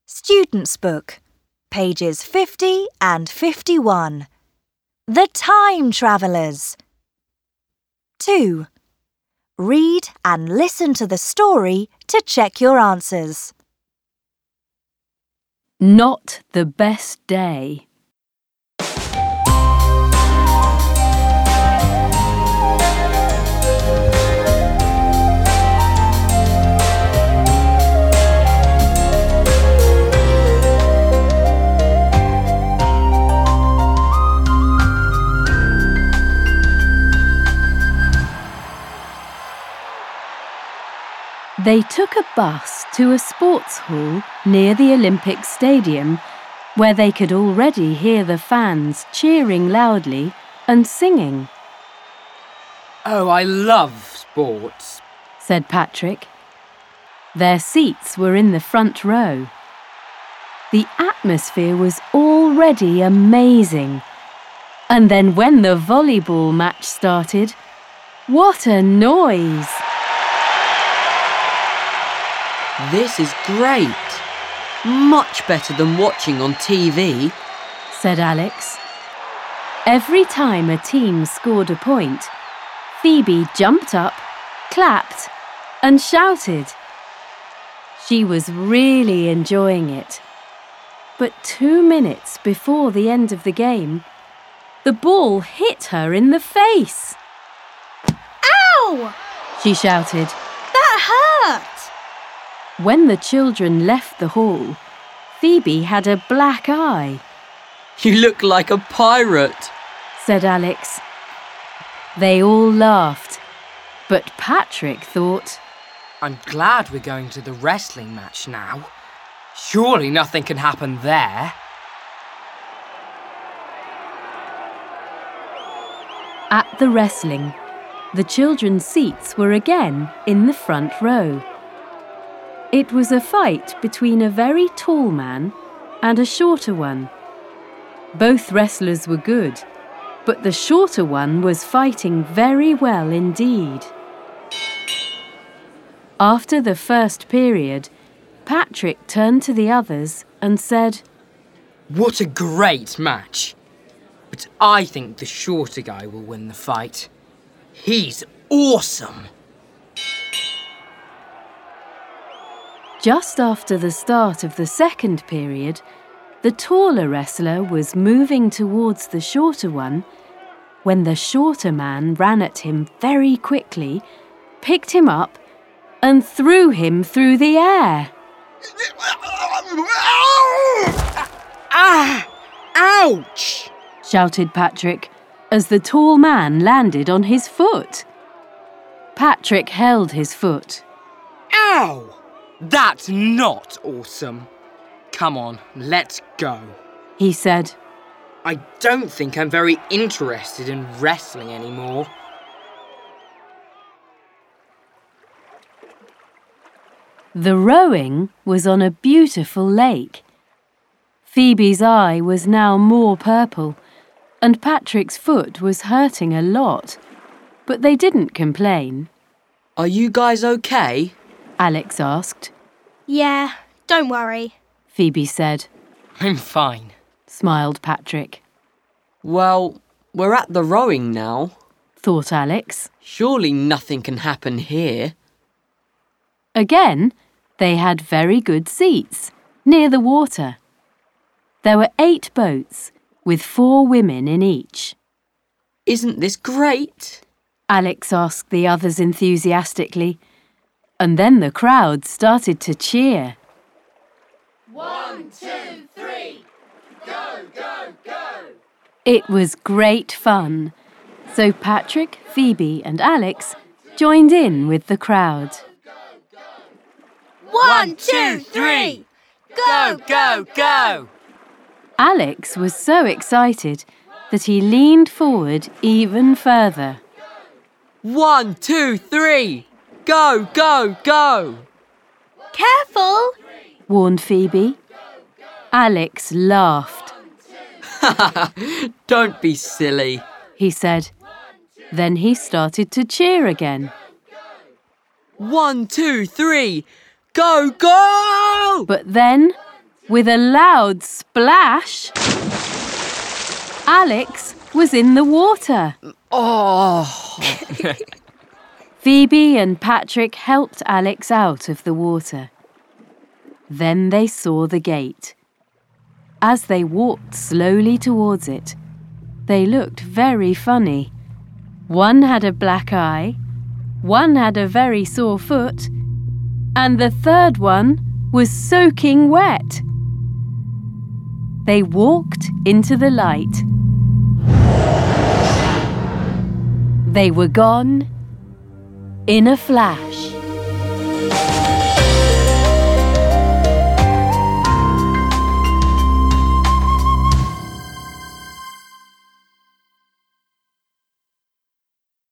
Student's Book, pages 50 and 51. The Time Travellers. 2. Read and listen to the story to check your answers. Not the best day. They took a bus to a sports hall near the Olympic Stadium, where they could already hear the fans cheering loudly and singing. Oh, I love sports, said Patrick. Their seats were in the front row. The atmosphere was already amazing. And then when the volleyball match started, what a noise! This is great. Much better than watching on TV, said Alex. Every time a team scored a point, Phoebe jumped up, clapped, and shouted. She was really enjoying it. But 2 minutes before the end of the game, the ball hit her in the face. Ow! She shouted. That hurt! When the children left the hall, Phoebe had a black eye. You look like a pirate, said Alex. They all laughed, but Patrick thought, I'm glad we're going to the wrestling match now. Surely nothing can happen there. At the wrestling, the children's seats were again in the front row. It was a fight between a very tall man and a shorter one. Both wrestlers were good, but the shorter one was fighting very well indeed. After the first period, Patrick turned to the others and said, What a great match! But I think the shorter guy will win the fight. He's awesome! Just after the start of the second period, the taller wrestler was moving towards the shorter one when the shorter man ran at him very quickly, picked him up, and threw him through the air. Ah! Ouch! Shouted Patrick as the tall man landed on his foot. Patrick held his foot. Ow! That's not awesome. Come on, let's go, he said. I don't think I'm very interested in wrestling anymore. The rowing was on a beautiful lake. Phoebe's eye was now more purple, and Patrick's foot was hurting a lot, but they didn't complain. Are you guys okay? Alex asked. Yeah, don't worry, Phoebe said. I'm fine, smiled Patrick. Well, we're at the rowing now, thought Alex. Surely nothing can happen here. Again, they had very good seats, near the water. There were 8 boats, with 4 women in each. Isn't this great? Alex asked the others enthusiastically, and then the crowd started to cheer. 1, 2, 3, go, go, go! It was great fun, so Patrick, Phoebe and Alex joined in with the crowd. 1, 2, 3, go, go, go! Alex was so excited that he leaned forward even further. 1, 2, 3, go, go, go! Careful, warned Phoebe. Alex laughed. Don't be silly, he said. Then he started to cheer again. 1, 2, 3, go, go! But then With a loud splash, Alex was in the water. Oh! Phoebe and Patrick helped Alex out of the water. Then they saw the gate. As they walked slowly towards it, they looked very funny. One had a black eye, one had a very sore foot, and the third one was soaking wet. They walked into the light. They were gone in a flash.